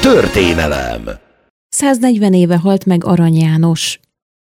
Történelem. 140 éve halt meg Arany János.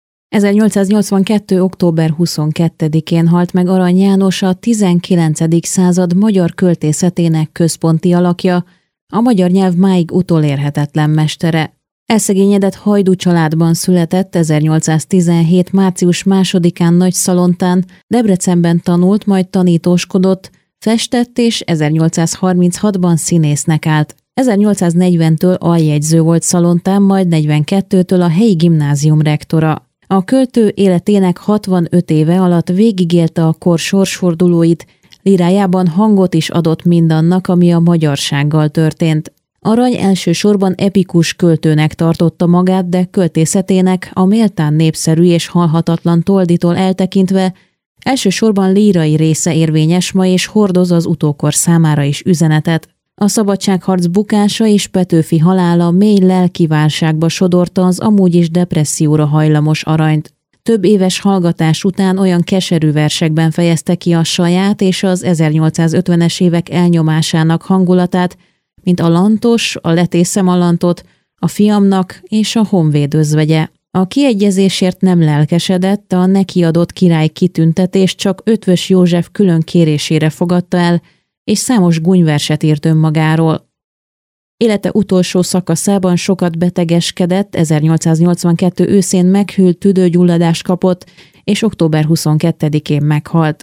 1882. október 22-én halt meg Arany János, a 19. század magyar költészetének központi alakja, a magyar nyelv máig utolérhetetlen mestere. Elszegényedett hajdú családban született, 1817. március 2-án Nagyszalontán, Debrecenben tanult, majd tanítóskodott, festett és 1836-ban színésznek állt. 1840-től aljegyző volt Szalontán, majd 42-től a helyi gimnázium rektora. A költő életének 65 éve alatt végigélte a kor sorsfordulóit, lírájában hangot is adott mindannak, ami a magyarsággal történt. Arany elsősorban epikus költőnek tartotta magát, de költészetének, a méltán népszerű és halhatatlan Tolditól eltekintve elsősorban lírai része érvényes ma, és hordoz az utókor számára is üzenetet. A szabadságharc bukása és Petőfi halála mély lelki válságba sodorta az amúgy is depresszióra hajlamos Aranyt. Több éves hallgatás után olyan keserű versekben fejezte ki a saját és az 1850-es évek elnyomásának hangulatát, mint a Lantos, a Letészem a Lantot, a Fiamnak és a Honvéd özvegye. A kiegyezésért nem lelkesedett, a neki adott király kitüntetést csak Eötvös József külön kérésére fogadta el, és számos gúnyverset írt önmagáról. Élete utolsó szakaszában sokat betegeskedett, 1882 őszén meghűlt tüdőgyulladást kapott, és október 22-én meghalt.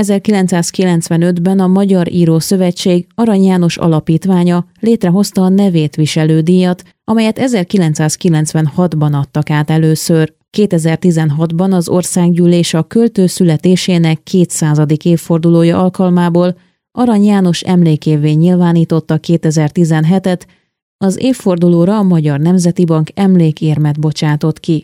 1995-ben a Magyar Író Szövetség Arany János Alapítványa létrehozta a nevét viselő díjat, amelyet 1996-ban adtak át először. 2016-ban az Országgyűlés a költő születésének 200. évfordulója alkalmából Arany János emlékévvé nyilvánította 2017-et, az évfordulóra a Magyar Nemzeti Bank emlékérmet bocsátott ki.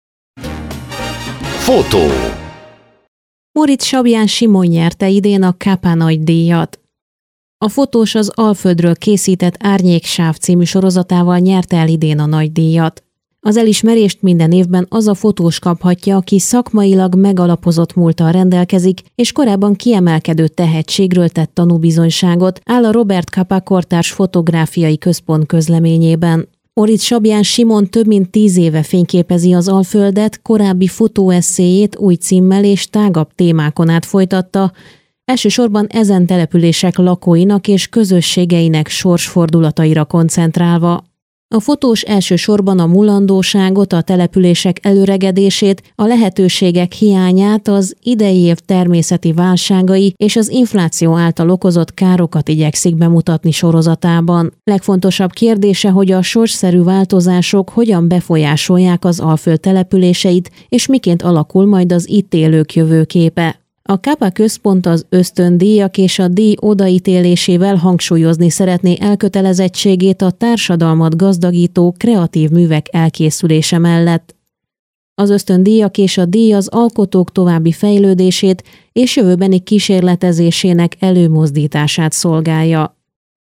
Fotó. Móricz Sabján Simon nyerte idén a Kápá Nagydíjat. A fotós az Alföldről készített Árnyéksáv című sorozatával nyerte el idén a nagydíjat. Az elismerést minden évben az a fotós kaphatja, aki szakmailag megalapozott múlttal rendelkezik, és korábban kiemelkedő tehetségről tett tanúbizonyságot, áll a Robert Capa Kortárs Fotográfiai Központ közleményében. Móricz Sabján Simon több mint 10 éve fényképezi az Alföldet, korábbi fotóesszéjét új címmel és tágabb témákon át folytatta, elsősorban ezen települések lakóinak és közösségeinek sorsfordulataira koncentrálva. A fotós elsősorban a mulandóságot, a települések előregedését, a lehetőségek hiányát, az idei év természeti válságai és az infláció által okozott károkat igyekszik bemutatni sorozatában. Legfontosabb kérdése, hogy a sorsszerű változások hogyan befolyásolják az Alföld településeit, és miként alakul majd az itt élők jövőképe. A Capa központ az ösztöndíjak és a díj odaítélésével hangsúlyozni szeretné elkötelezettségét a társadalmat gazdagító kreatív művek elkészülése mellett. Az ösztöndíjak és a díj az alkotók további fejlődését és jövőbeni kísérletezésének előmozdítását szolgálja.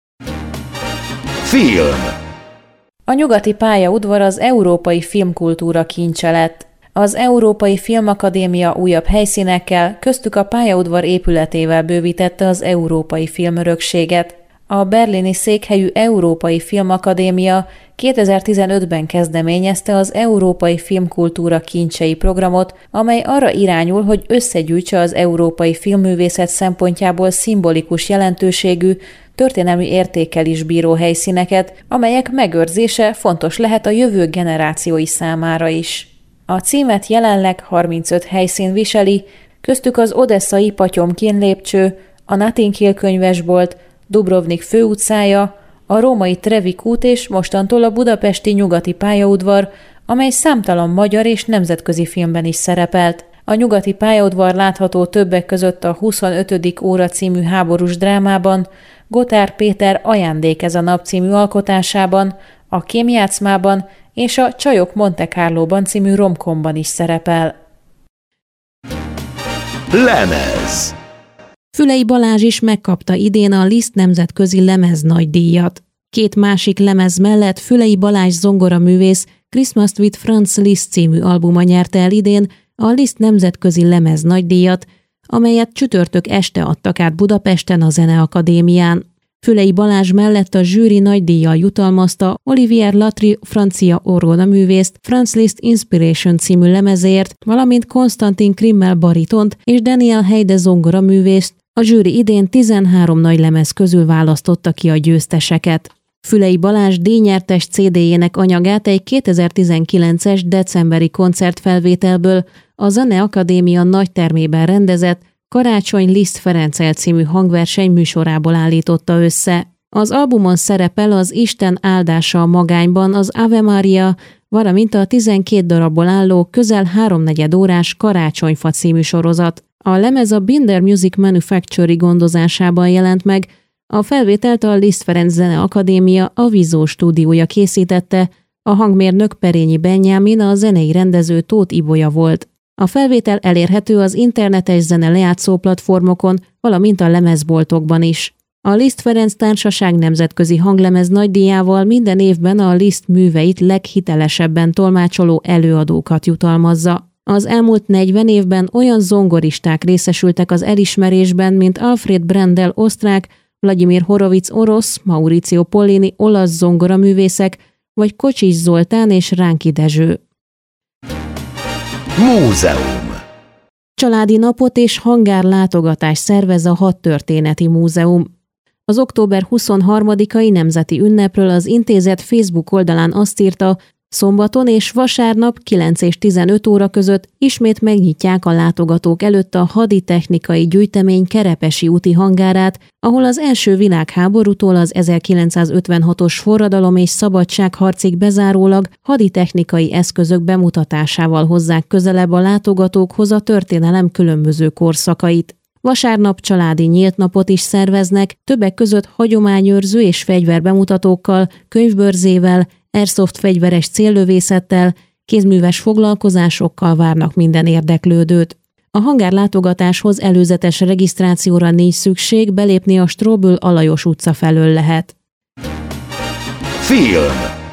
Film. A nyugati pályaudvar az európai filmkultúra kincse lett. Az Európai Filmakadémia újabb helyszínekkel, köztük a pályaudvar épületével bővítette az európai filmörökséget. A berlini székhelyű Európai Filmakadémia 2015-ben kezdeményezte az Európai Filmkultúra kincsei programot, amely arra irányul, hogy összegyűjtse az európai filmművészet szempontjából szimbolikus jelentőségű, történelmi értékkel is bíró helyszíneket, amelyek megőrzése fontos lehet a jövő generációi számára is. A címet jelenleg 35 helyszín viseli, köztük az odesszai Patyomkin lépcső, a Notting Hill könyvesbolt, Dubrovnik főutcája, a római Trevi kút és mostantól a budapesti nyugati pályaudvar, amely számtalan magyar és nemzetközi filmben is szerepelt. A nyugati pályaudvar látható többek között a 25. óra című háborús drámában, Gotár Péter Ajándék ez a nap című alkotásában, a Kémjátszmában és a Csajok Monte Carlóban című romkomban is szerepel. Lemez. Fülei Balázs is megkapta idén a Liszt nemzetközi lemez-nagydíjat. 2 másik lemez mellett Fülei Balázs zongoraművész Christmas with Franz Liszt című albuma nyerte el idén a Liszt nemzetközi lemez-nagydíjat, amelyet csütörtök este adtak át Budapesten a Zeneakadémián. Fülei Balázs mellett a zsűri nagydíjjal jutalmazta Olivier Latry francia orgonaművészt Franz Liszt Inspiration című lemezért, valamint Konstantin Krimmel baritont és Daniel Heide zongoraművészt. A zsűri idén 13 nagy lemez közül választotta ki a győzteseket. Fülei Balázs díjnyertes CD-jének anyagát egy 2019-es decemberi koncertfelvételből a Zeneakadémia nagytermében rendezett Karácsony Liszt Ferenccel című hangverseny műsorából állította össze. Az albumon szerepel az Isten áldása a magányban az Ave Maria, valamint a 12 darabból álló közel 3/4 órás Karácsonyfa című sorozat. A lemez a Binder Music Manufacturing gondozásában jelent meg, a felvételt a Liszt Ferenc Zeneakadémia a Vizó stúdiója készítette, a hangmérnök Perényi Benyámin, a zenei rendező Tóth Ibolya volt. A felvétel elérhető az internetes zene lejátszó platformokon, valamint a lemezboltokban is. A Liszt Ferenc Társaság nemzetközi hanglemez nagydíjával minden évben a Liszt műveit leghitelesebben tolmácsoló előadókat jutalmazza. Az elmúlt 40 évben olyan zongoristák részesültek az elismerésben, mint Alfred Brendel osztrák, Vladimir Horowitz orosz, Maurizio Pollini olasz zongoraművészek, vagy Kocsis Zoltán és Ránki Dezső. Múzeum. Családi napot és hangárlátogatást szervez a Hadtörténeti Múzeum. Az október 23-ai nemzeti ünnepről az intézet Facebook oldalán azt írta, szombaton és vasárnap 9 és 15 óra között ismét megnyitják a látogatók előtt a haditechnikai gyűjtemény Kerepesi úti hangárát, ahol az első világháborútól az 1956-os forradalom és szabadságharcig bezárólag haditechnikai eszközök bemutatásával hozzák közelebb a látogatókhoz a történelem különböző korszakait. Vasárnap családi nyílt napot is szerveznek, többek között hagyományőrző és fegyverbemutatókkal, könyvbörzével, airsoft fegyveres céllövészettel, kézműves foglalkozásokkal várnak minden érdeklődőt. A hangárlátogatáshoz előzetes regisztrációra nincs szükség, belépni a Strobl Alajos utca felől lehet. Film.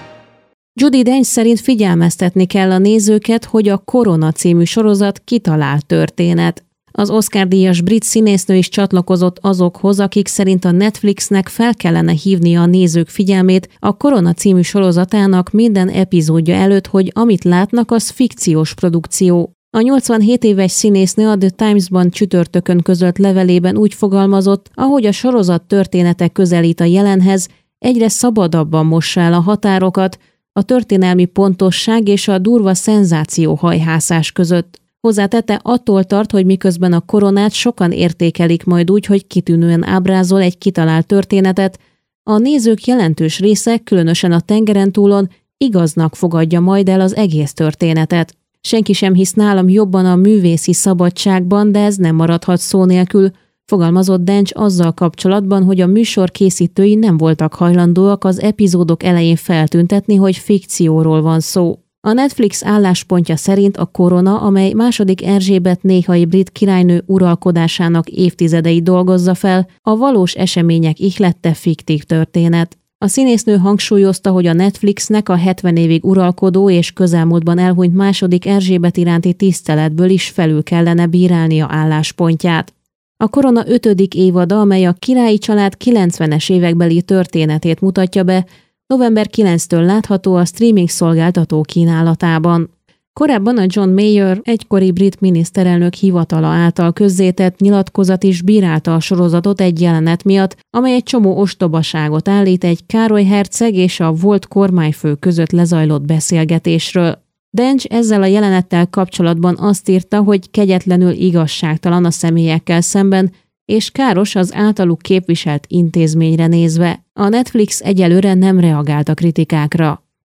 Judi Dench szerint figyelmeztetni kell a nézőket, hogy a Korona című sorozat kitalált történet. Az Oscar-díjas brit színésznő is csatlakozott azokhoz, akik szerint a Netflixnek fel kellene hívnia a nézők figyelmét a Korona című sorozatának minden epizódja előtt, hogy amit látnak, az fikciós produkció. A 87 éves színésznő a The Times-ban csütörtökön közölt levelében úgy fogalmazott, ahogy a sorozat története közelít a jelenhez, egyre szabadabban mossa el a határokat, a történelmi pontosság és a durva szenzációhajhászás között. Hozzátette, attól tart, hogy miközben a Koronát sokan értékelik majd úgy, hogy kitűnően ábrázol egy kitalált történetet, a nézők jelentős része, különösen a tengeren túlon, igaznak fogadja majd el az egész történetet. Senki sem hisz nálam jobban a művészi szabadságban, de ez nem maradhat szó nélkül, fogalmazott Dench azzal kapcsolatban, hogy a műsor készítői nem voltak hajlandóak az epizódok elején feltüntetni, hogy fikcióról van szó. A Netflix álláspontja szerint a Korona, amely II. Erzsébet néhai brit királynő uralkodásának évtizedei dolgozza fel, a valós események ihlette fiktív történet. A színésznő hangsúlyozta, hogy a Netflixnek a 70 évig uralkodó és közelmúltban elhunyt II. Erzsébet iránti tiszteletből is felül kellene bírálnia álláspontját. A Korona 5. évada, amely a királyi család 90-es évekbeli történetét mutatja be, november 9-től látható a streaming szolgáltató kínálatában. Korábban a John Major, egykori brit miniszterelnök hivatala által közzétett nyilatkozat is bírálta a sorozatot egy jelenet miatt, amely egy csomó ostobaságot állít egy Károly herceg és a volt kormányfő között lezajlott beszélgetésről. Dench ezzel a jelenettel kapcsolatban azt írta, hogy kegyetlenül igazságtalan a személyekkel szemben, és káros az általuk képviselt intézményre nézve. A Netflix egyelőre nem reagált a kritikákra.